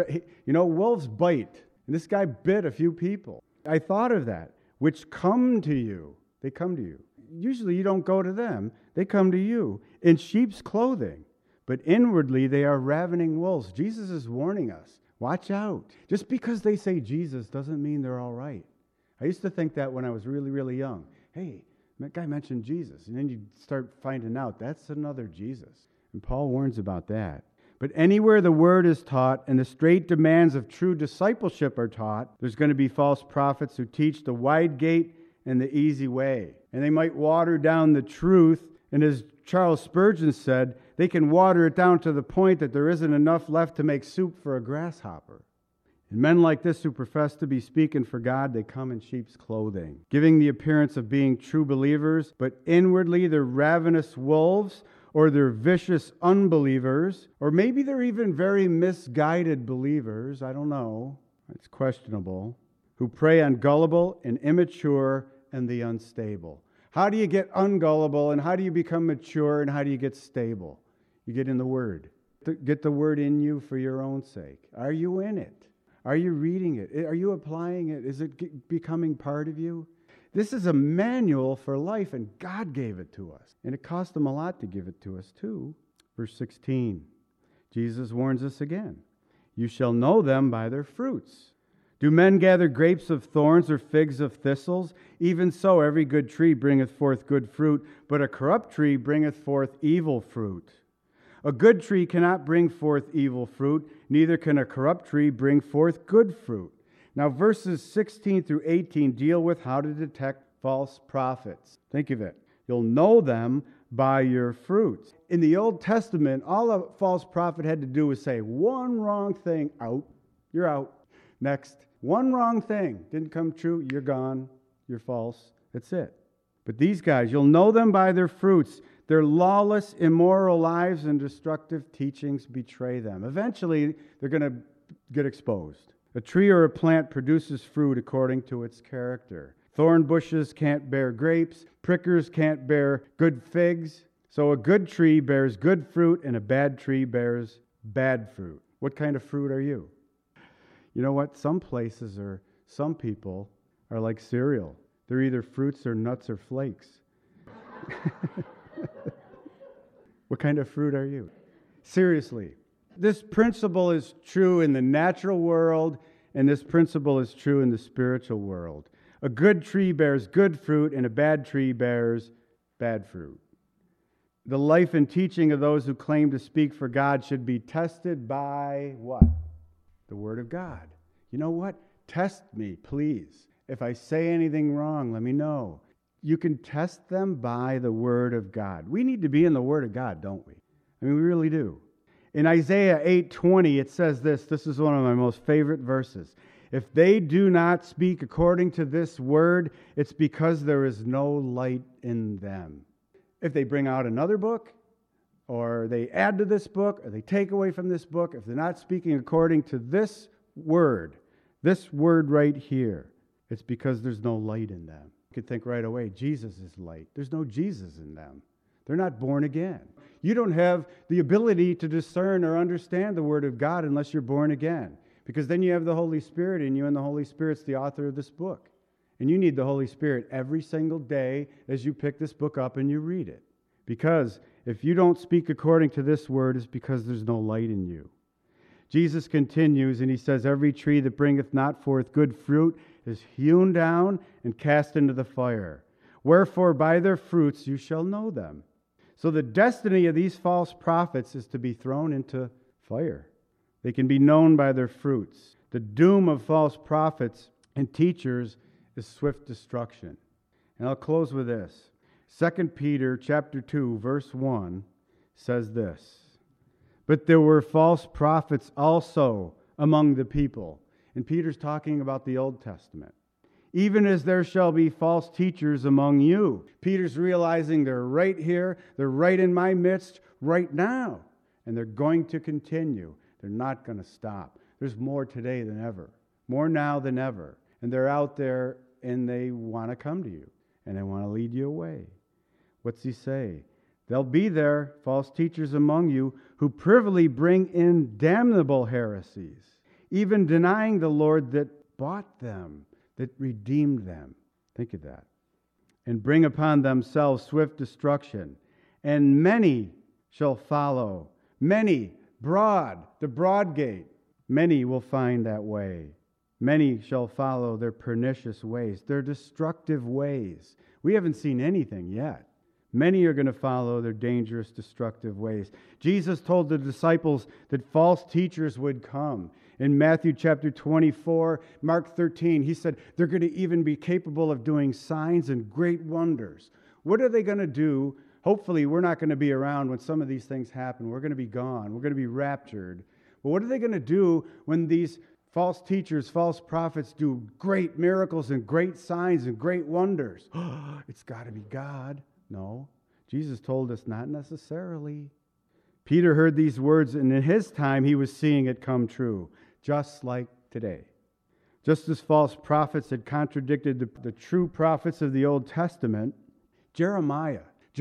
wolves bite. And this guy bit a few people. I thought of that. "Which come to you." They come to you. Usually you don't go to them. They come to you in sheep's clothing. But inwardly they are ravening wolves. Jesus is warning us. Watch out. Just because they say Jesus doesn't mean they're all right. I used to think that when I was really, really young. Hey, that guy mentioned Jesus. And then you start finding out that's another Jesus. And Paul warns about that. But anywhere the word is taught and the straight demands of true discipleship are taught, there's going to be false prophets who teach the wide gate and the easy way. And they might water down the truth. And as Charles Spurgeon said, they can water it down to the point that there isn't enough left to make soup for a grasshopper. And men like this who profess to be speaking for God, they come in sheep's clothing, giving the appearance of being true believers, but inwardly they're ravenous wolves, or they're vicious unbelievers, or maybe they're even very misguided believers, I don't know, it's questionable, who prey on gullible and immature and the unstable. How do you get ungullible, and how do you become mature, and how do you get stable? You get in the Word. Get the Word in you for your own sake. Are you in it? Are you reading it? Are you applying it? Is it becoming part of you? This is a manual for life, and God gave it to us. And it cost Him a lot to give it to us, too. Verse 16, Jesus warns us again. You shall know them by their fruits. Do men gather grapes of thorns or figs of thistles? Even so, every good tree bringeth forth good fruit, but a corrupt tree bringeth forth evil fruit. A good tree cannot bring forth evil fruit, neither can a corrupt tree bring forth good fruit. Now, verses 16 through 18 deal with how to detect false prophets. Think of it. You'll know them by your fruits. In the Old Testament, all a false prophet had to do was say one wrong thing, out, you're out. Next, one wrong thing, didn't come true, you're gone, you're false. That's it. But these guys, you'll know them by their fruits. Their lawless, immoral lives and destructive teachings betray them. Eventually, they're going to get exposed. A tree or a plant produces fruit according to its character. Thorn bushes can't bear grapes. Prickers can't bear good figs. So a good tree bears good fruit, and a bad tree bears bad fruit. What kind of fruit are you? You know what? Some places or some people are like cereal. They're either fruits or nuts or flakes. What kind of fruit are you? Seriously. This principle is true in the natural world, and this principle is true in the spiritual world. A good tree bears good fruit, and a bad tree bears bad fruit. The life and teaching of those who claim to speak for God should be tested by what? The Word of God. You know what? Test me, please. If I say anything wrong, let me know. You can test them by the Word of God. We need to be in the Word of God, don't we? I mean, we really do. In Isaiah 8:20, it says this. This is one of my most favorite verses. If they do not speak according to this word, it's because there is no light in them. If they bring out another book, or they add to this book, or they take away from this book, if they're not speaking according to this word right here, it's because there's no light in them. You could think right away, Jesus is light. There's no Jesus in them. They're not born again. You don't have the ability to discern or understand the Word of God unless you're born again. Because then you have the Holy Spirit in you, and the Holy Spirit's the author of this book. And you need the Holy Spirit every single day as you pick this book up and you read it. Because if you don't speak according to this word, it's because there's no light in you. Jesus continues, and he says, every tree that bringeth not forth good fruit is hewn down and cast into the fire. Wherefore by their fruits you shall know them. So the destiny of these false prophets is to be thrown into fire. They can be known by their fruits. The doom of false prophets and teachers is swift destruction. And I'll close with this. 2 Peter chapter 2, verse 1 says this. But there were false prophets also among the people. And Peter's talking about the Old Testament. Even as there shall be false teachers among you. Peter's realizing they're right here. They're right in my midst right now. And they're going to continue. They're not going to stop. There's more today than ever. More now than ever. And they're out there and they want to come to you. And they want to lead you away. What's he say? There'll be there, false teachers among you, who privily bring in damnable heresies, even denying the Lord that bought them, that redeemed them. Think of that. And bring upon themselves swift destruction. And many shall follow. Many, the broad gate. Many will find that way. Many shall follow their pernicious ways, their destructive ways. We haven't seen anything yet. Many are going to follow their dangerous, destructive ways. Jesus told the disciples that false teachers would come. In Matthew chapter 24, Mark 13, he said they're going to even be capable of doing signs and great wonders. What are they going to do? Hopefully, we're not going to be around when some of these things happen. We're going to be gone. We're going to be raptured. But what are they going to do when these false teachers, false prophets do great miracles and great signs and great wonders? It's got to be God. No, Jesus told us not necessarily. Peter heard these words, and in his time, he was seeing it come true, just like today. Just as false prophets had contradicted the true prophets of the Old Testament, Jeremiah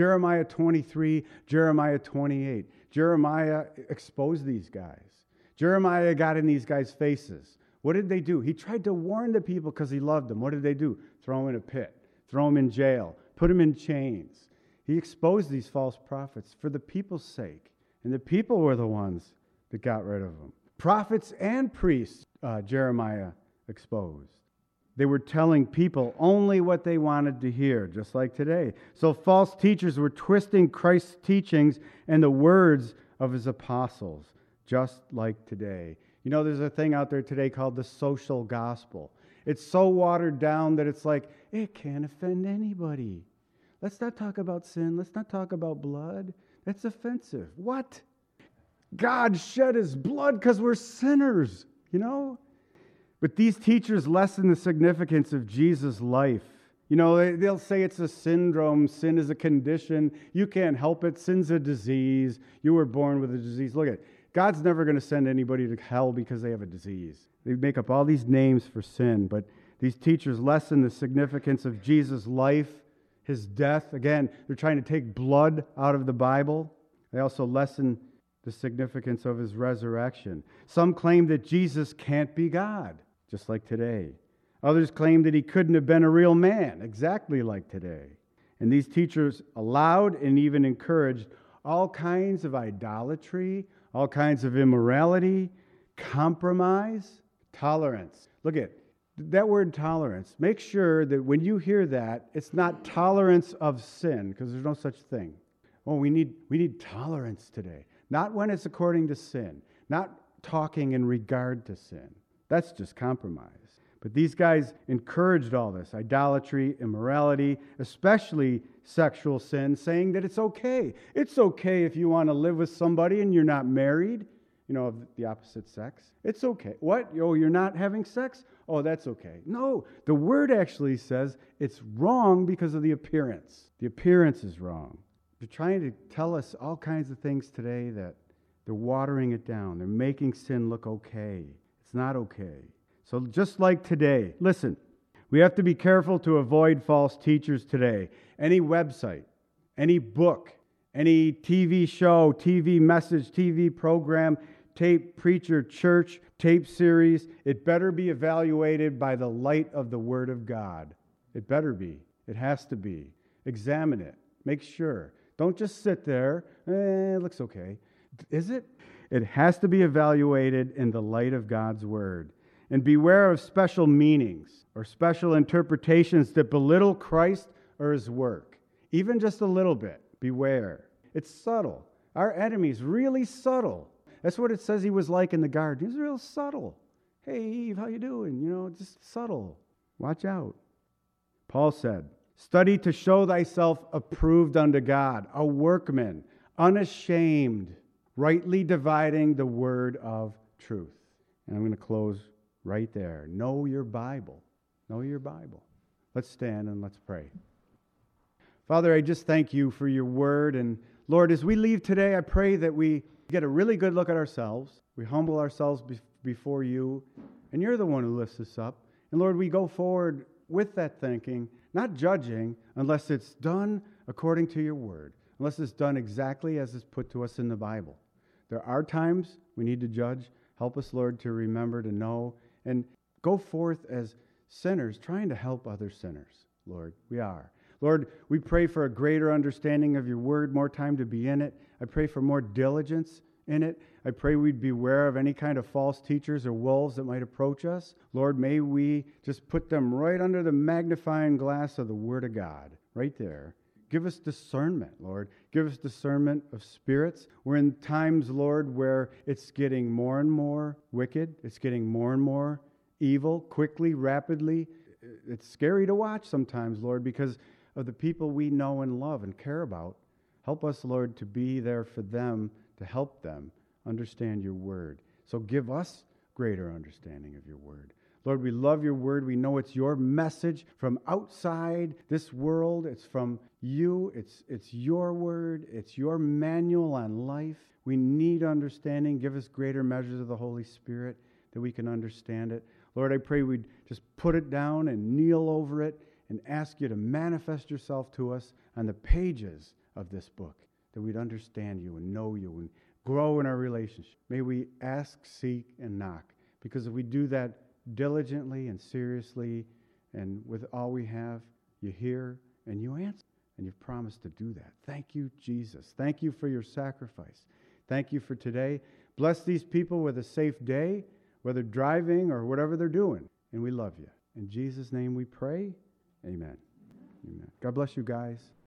23, Jeremiah 28, Jeremiah exposed these guys. Jeremiah got in these guys' faces. What did they do? He tried to warn the people because he loved them. What did they do? Throw them in a pit, throw them in jail, put them in chains. He exposed these false prophets for the people's sake. And the people were the ones that got rid of them. Prophets and priests, Jeremiah exposed. They were telling people only what they wanted to hear, just like today. So false teachers were twisting Christ's teachings and the words of his apostles, just like today. You know, there's a thing out there today called the social gospel. It's so watered down that it's like, it can't offend anybody. Let's not talk about sin. Let's not talk about blood. That's offensive. What? God shed his blood because we're sinners, you know? But these teachers lessen the significance of Jesus' life. You know, they'll say it's a syndrome. Sin is a condition. You can't help it. Sin's a disease. You were born with a disease. Look at it. God's never going to send anybody to hell because they have a disease. They make up all these names for sin, but these teachers lessen the significance of Jesus' life, his death. Again, they're trying to take blood out of the Bible. They also lessen the significance of his resurrection. Some claim that Jesus can't be God, just like today. Others claim that he couldn't have been a real man, exactly like today. And these teachers allowed and even encouraged all kinds of idolatry, all kinds of immorality, compromise, tolerance. Look at that word tolerance. Make sure that when you hear that, it's not tolerance of sin, because there's no such thing. Oh, we need tolerance today. Not when it's according to sin. Not talking in regard to sin. That's just compromise. But these guys encouraged all this, idolatry, immorality, especially sexual sin, saying that it's okay. It's okay if you want to live with somebody and you're not married, you know, of the opposite sex. It's okay. What? Oh, you're not having sex? Oh, that's okay. No, the word actually says it's wrong because of the appearance. The appearance is wrong. They're trying to tell us all kinds of things today that they're watering it down. They're making sin look okay. It's not okay. So just like today, listen, we have to be careful to avoid false teachers today. Any website, any book, any TV show, TV message, TV program, tape, preacher, church, tape series, it better be evaluated by the light of the Word of God. It better be. It has to be. Examine it. Make sure. Don't just sit there. It looks okay. Is it? It has to be evaluated in the light of God's Word. And beware of special meanings or special interpretations that belittle Christ or his work. Even just a little bit. Beware. It's subtle. Our enemy's really subtle. That's what it says he was like in the garden. He's real subtle. Hey, Eve, how you doing? You know, just subtle. Watch out. Paul said, study to show thyself approved unto God, a workman, unashamed, rightly dividing the word of truth. And I'm going to close right there. Know your Bible. Know your Bible. Let's stand and let's pray. Father, I just thank you for your word. And Lord, as we leave today, I pray that we get a really good look at ourselves. We humble ourselves before you. And you're the one who lifts us up. And Lord, we go forward with that thinking, not judging unless it's done according to your word. Unless it's done exactly as it's put to us in the Bible. There are times we need to judge. Help us, Lord, to remember, to know, and go forth as sinners, trying to help other sinners, Lord. We are. Lord, we pray for a greater understanding of your word, more time to be in it. I pray for more diligence in it. I pray we'd beware of any kind of false teachers or wolves that might approach us. Lord, may we just put them right under the magnifying glass of the word of God, right there. Give us discernment, Lord. Give us discernment of spirits. We're in times, Lord, where it's getting more and more wicked. It's getting more and more evil, quickly, rapidly. It's scary to watch sometimes, Lord, because of the people we know and love and care about. Help us, Lord, to be there for them, to help them understand your word. So give us greater understanding of your word. Lord, we love your word. We know it's your message from outside this world. It's from you. It's your word. It's your manual on life. We need understanding. Give us greater measures of the Holy Spirit that we can understand it. Lord, I pray we'd just put it down and kneel over it and ask you to manifest yourself to us on the pages of this book, that we'd understand you and know you and grow in our relationship. May we ask, seek, and knock, because if we do that diligently and seriously and with all we have, you hear and you answer, and you've promised to do that. Thank you, Jesus. Thank you for your sacrifice. Thank you for today. Bless these people with a safe day, whether driving or whatever they're doing. And we love you. In Jesus' name we pray. Amen. Amen. God bless you guys.